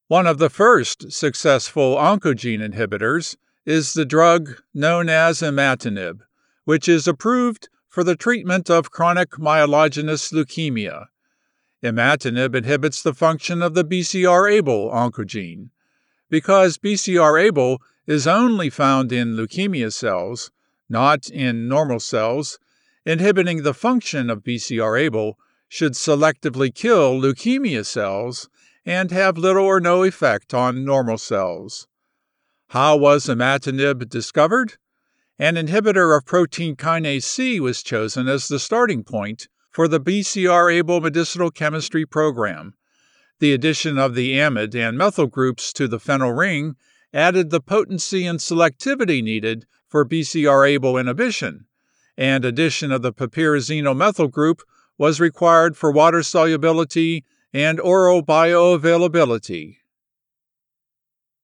One of the first successful oncogene inhibitors is the drug known as imatinib, which is approved for the treatment of chronic myelogenous leukemia. Imatinib inhibits the function of the BCR-ABL oncogene. Because BCR-ABL is only found in leukemia cells, not in normal cells, inhibiting the function of BCR-ABL should selectively kill leukemia cells and have little or no effect on normal cells. How was imatinib discovered? An inhibitor of protein kinase C was chosen as the starting point for the BCR-ABL medicinal chemistry program. The addition of the amide and methyl groups to the phenyl ring added the potency and selectivity needed for BCR-ABL inhibition, and addition of the piperazine methyl group was required for water solubility and oral bioavailability.